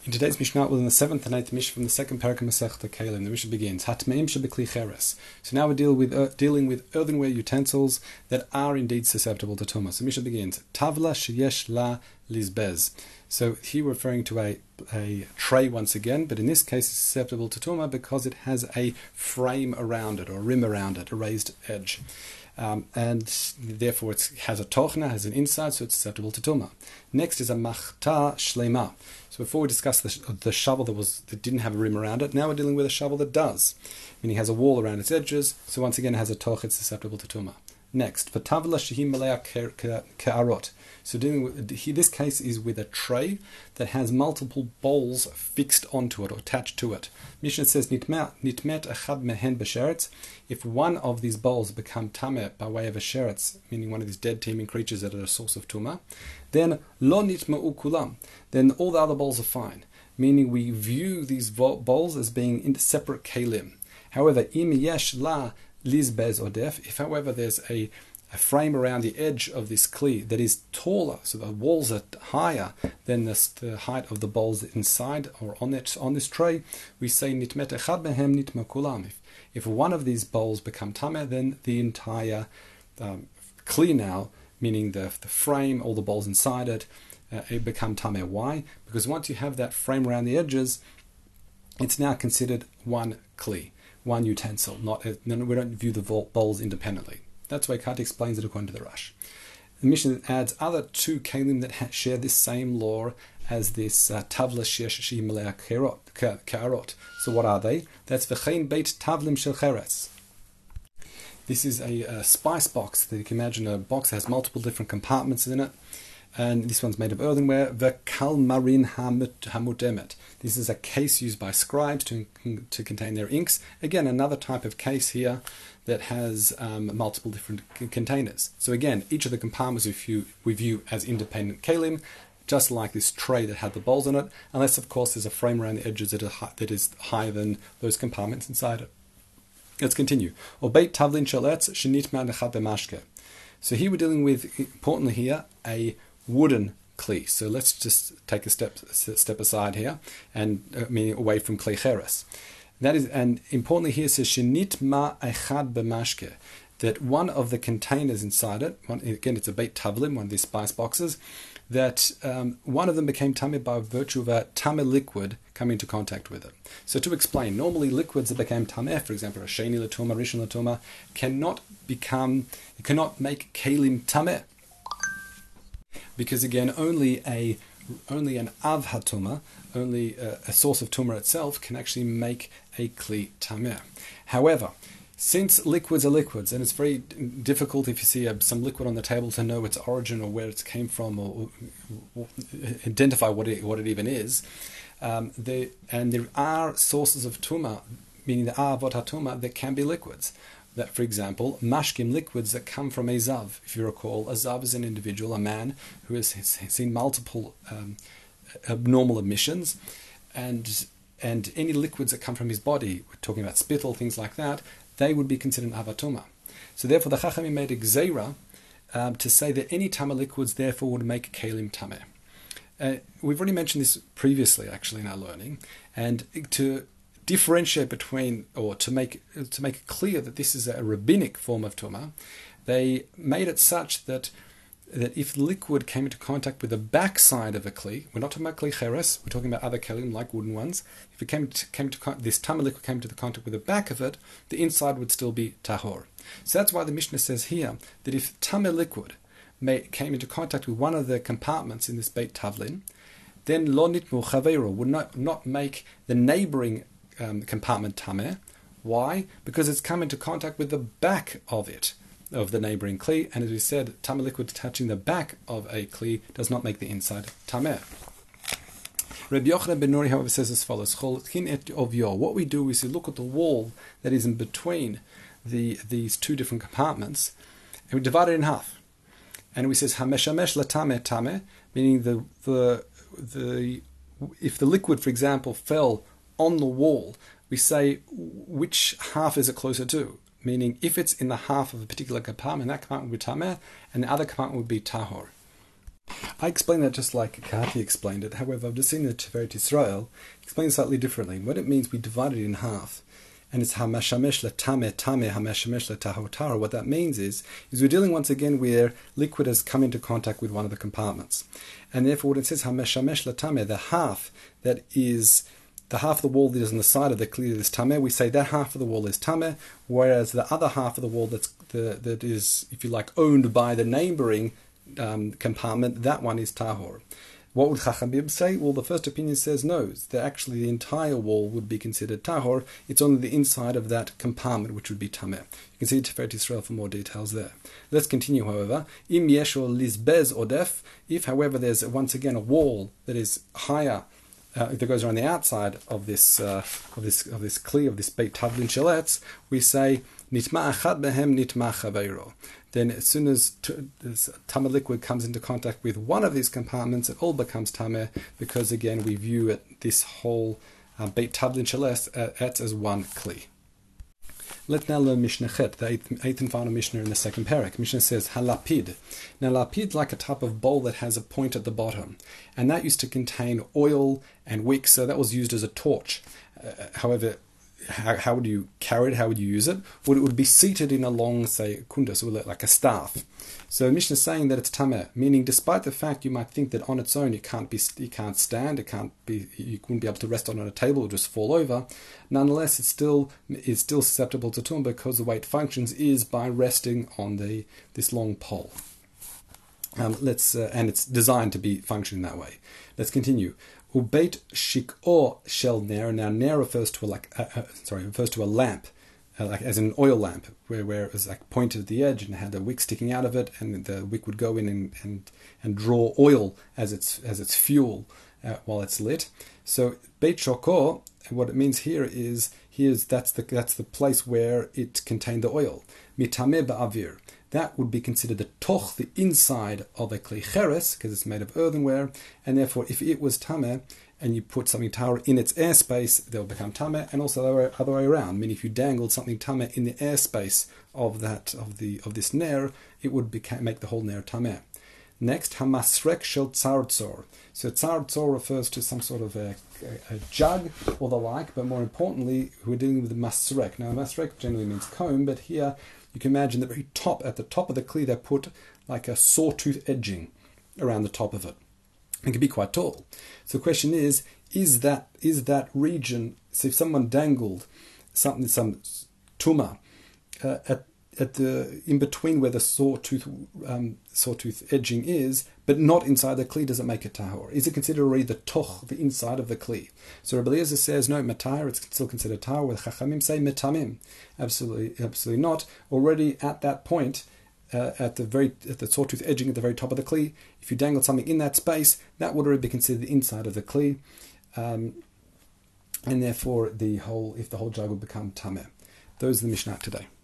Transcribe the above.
In today's Mishnah, within the 7th and 8th Mishnah from the second parak of Masechta Kelim, the Mishnah begins, Hatmeim shebekli cheres. So now we're dealing with earthenware utensils that are indeed susceptible to tumah. So Mishnah begins, Tavla sheyesh la lizbez. So here referring to a tray once again, but in this case it's susceptible to tumah because it has a frame around it, or a rim around it, a raised edge. And therefore it has a tochna, has an inside, so it's susceptible to tumah. Next is a machta shlema. So before we discussed the shovel that didn't have a rim around it, now we're dealing with a shovel that does, meaning it has a wall around its edges, so once again it has a toch, it's susceptible to tumah. Next, v'tavla shehim malea ke'arot. So this case is with a tray that has multiple bowls fixed onto it or attached to it. Mishnah says nitmet echad mehen b'sheretz. If one of these bowls become tameh by way of a sheretz, meaning one of these dead teeming creatures that are a source of tumah, then lo nitma'u kulam. Then all the other bowls are fine. Meaning we view these bowls as being in separate kelim. However, im yesh la lizbez odef. If, however, there's a frame around the edge of this kli that is taller, so the walls are higher than the height of the bowls inside or on this tray, we say nitmet echad mehem nitma kulam. If one of these bowls become tameh, then the entire kli now, meaning the frame, all the bowls inside it become tameh. Why? Because once you have that frame around the edges, it's now considered one kli, one utensil. We don't view the bowls independently. That's why Kati explains it according to the Rush. The Mishnah adds other two kalim that share this same law as this tavla sheyesh malea ke'arot. So what are they? That's v'chein beit tavlim shel cheres. This is a spice box that you can imagine, a box that has multiple different compartments in it. And this one's made of earthenware. V'kal marin hamutemet. This is a case used by scribes to contain their inks. Again, another type of case here that has multiple different containers. So again, each of the compartments we view as independent kalim, just like this tray that had the bowls in it, unless of course there's a frame around the edges that is higher than those compartments inside it. Let's continue. Obeit tavlin sheletz shenitma nechat b'mashke. So here we're dealing with, importantly here, a wooden kli. So let's just take a step aside here and meaning away from kli cheres. That is, and importantly here says shenitma echad b'mashke, that one of the containers inside it, again it's a beit tavlim, one of these spice boxes, that one of them became tameh by virtue of a tameh liquid coming into contact with it. So to explain, normally liquids that became tameh, for example, a sheni l'tumah, rishon l'tumah, cannot make kalim tameh, because again only an av hatumah, only a source of tumah itself can actually make a kli tameh. However, since liquids are liquids, and it's very difficult if you see some liquid on the table to know its origin or where it came from or identify what it even is, there are sources of tumah, meaning the avot hatumah, that can be liquids. That, for example, mashkim, liquids that come from a zav. If you recall, a zav is an individual, a man who has seen multiple abnormal emissions, and any liquids that come from his body, we're talking about spittle, things like that, they would be considered avatuma. So therefore the Chachamim made a gzeira to say that any tameh liquids therefore would make kalim tameh. We've already mentioned this previously actually in our learning, and to differentiate between, or to make it clear that this is a rabbinic form of tumah, they made it such that if liquid came into contact with the backside of a kli, we're not talking about kli cheres, we're talking about other kelim like wooden ones. If it this tameh liquid came into the contact with the back of it, the inside would still be tahor. So that's why the Mishnah says here that if tameh liquid came into contact with one of the compartments in this beit tavlin, then lo nitmu chaveiro would not make the neighboring compartment tameh. Why? Because it's come into contact with the back of it, of the neighboring kli, and as we said, tameh liquid touching the back of a kli does not make the inside tameh. Rabbi Yochanan ben Nuri, however, says as follows: what we do is we look at the wall that is in between these two different compartments, and we divide it in half, and we says hameshamesh latameh tameh, meaning if the liquid, for example, fell on the wall, we say which half is it closer to? Meaning, if it's in the half of a particular compartment, that compartment would be tameh, and the other compartment would be tahor. I explained that just like Kati explained it. However, I've just seen the Tiferet Israel explained slightly differently. What it means, we divide it in half. And it's hamashamesh letame tame hamashamesh letahotara. What that means is we're dealing once again where liquid has come into contact with one of the compartments. And therefore when it says hamashamesh letame, the half of the wall that is on the side of the kli that is tameh, we say that half of the wall is tameh, whereas the other half of the wall that is, if you like, owned by the neighboring compartment, that one is tahor. What would Chachamim say? Well, the first opinion says no, that actually the entire wall would be considered tahor. It's only the inside of that compartment which would be tameh. You can see Tiferet Israel for more details there. Let's continue, however. Im yesh or lizbez odef, if, however, there's once again a wall that is higher, that goes around the outside of this kli, of this beit tavlin sheletz, we say nitma achad behem nitma chaveiro. Then as soon as this tameh liquid comes into contact with one of these compartments, it all becomes tameh, because again we view this whole beit tavlin sheletz as one kli. Let's now learn Mishnah Chet, the eighth and final Mishnah in the second parak. Mishnah says, halapid. Now, lapid is like a type of bowl that has a point at the bottom, and that used to contain oil and wicks, so that was used as a torch. However, how would you carry it? How would you use it? Well, it would be seated in a long, say, kunda, so like a staff. So Mishnah is saying that it's tameh, meaning despite the fact you might think that on its own you can't stand, you wouldn't be able to rest on a table or just fall over. Nonetheless, it still is susceptible to tum, because the way it functions is by resting on this long pole. And it's designed to be functioning that way. Let's continue. Ubeit shik'or shel ner. Now, ner refers to a lamp, like as in an oil lamp, where it was like pointed at the edge and had a wick sticking out of it, and the wick would go in and draw oil as its fuel while it's lit. So beit shokor, what it means here is that's the place where it contained the oil. Mitameh ba'avir. That would be considered the toch, the inside of a kli cheres, because it's made of earthenware, and therefore if it was tameh and you put something tahor in its airspace, they'll become tameh, and also the other way around. Meaning if you dangled something tameh in the airspace of this ner, it would make the whole ner tameh. Next, hamasrek shel tzartzor. So tzartzor refers to some sort of a jug or the like, but more importantly, we're dealing with the masrek. Now, masrek generally means comb, but here you can imagine at the top of the kli, they put like a sawtooth edging around the top of it. It can be quite tall. So the question is that region, so if someone dangled some tuma in between where the sawtooth edging is, but not inside the kli, does it make it tahor? Is it considered already the toch, the inside of the kli? So Rabbi Eliezer says no, matahor, it's still considered tahor. With Chachamim say metamim, absolutely not. Already at that point, at the sawtooth edging at the very top of the kli, if you dangled something in that space, that would already be considered the inside of the kli, and therefore the whole jug would become tameh. Those are the Mishnah today.